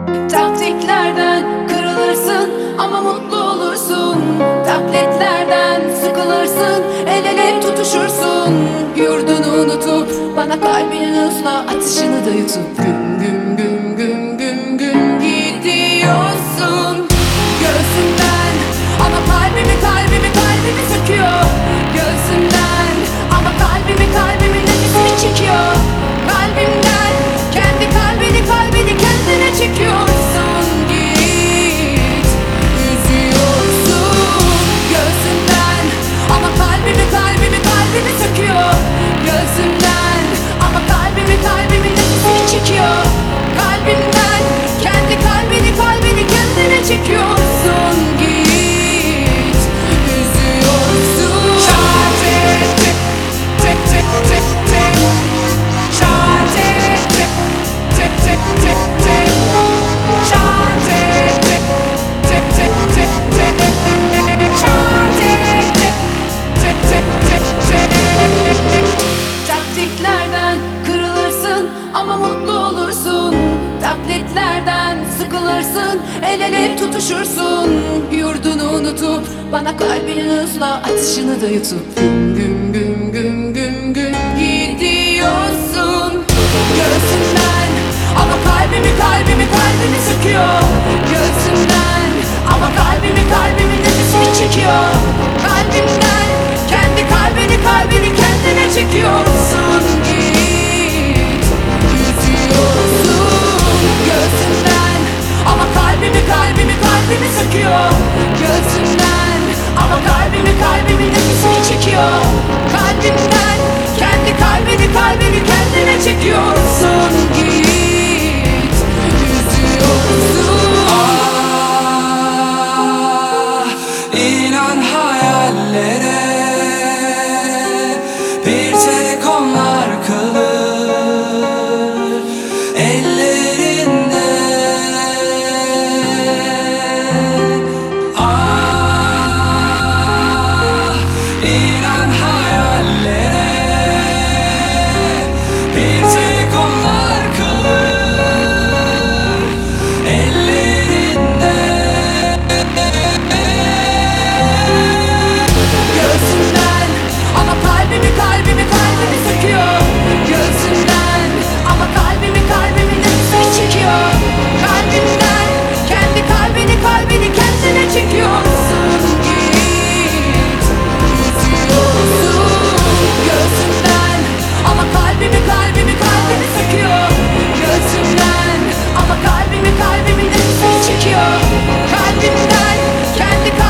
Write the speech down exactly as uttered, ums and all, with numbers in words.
Taktiklerden kırılırsın ama mutlu olursun. Tabletlerden sıkılırsın, el ele tutuşursun. Yurdunu unutup bana kalbinin hızla atışını da yutup Güm güm güm güm güm güm gidiyorsun göğsümden. Ama kalbimi kalbimi kalbimi söküyor göğsümden. Ama kalbimi kalbimi nefesini çekiyor kalbimden. Kendi kalbini kalbini kendine çekiyorsun. Git, üzüyorsun göğsümden. Ama kalbimi kalbimi kalbimi söküyor göğsümden. Ama kalbimi kalbimi nefesini çekiyor kalbimden. Kendi kalbini kalbini kendine çekiyorsun. Git, üzüyorsun. Şarj tek tek tek tek tek. Şarj tek tek tek tek tek. Şarj tek tek tek tek tek. Şarj tek tek tek tek tek. Taktiklerden kırılırsın ama mutlu olursun. Tabletlerden sıkılırsın, el ele tutuşursun. Yurdunu unutup bana kalbinin hızla atışını da yutup Güm güm güm güm güm güm gidiyorsun göğsümden. Ama kalbimi kalbimi kalbimi sıkıyor göğsümden. Ama kalbimi kalbimi nefesini çekiyor kalbimden. Kendi kalbini kalbini kendine çekiyorsun. Git, üzüyorsun göğsümden. Ama kalbimi kalbimi kalbimi söküyor göğsümden. Ama kalbimi kalbimi nefesini çekiyor kalbimden. Kendi kalbini kalbini kendine çekiyorsun. Git, üzüyorsun. Ah, inan hayallere, bir tek onlar kalır ellerinde. Ah, inan hayallere, bir tek onlar kalır ellerinde. Göğsümden. Ama kalbimi kalbimi kalbimi söküyor göğsümden. Ama kalbimi kalbimi nefesini çekiyor kalbimden. Kendi kalbini kalbini kendine çekiyorsun. Git, üzüyorsun göğsümden. Ama kalbimi kalbimi kalbimi söküyor göğsümden. Ama kalbimi kalbimi nefesini çekiyor kalbimden. Kendi kalbini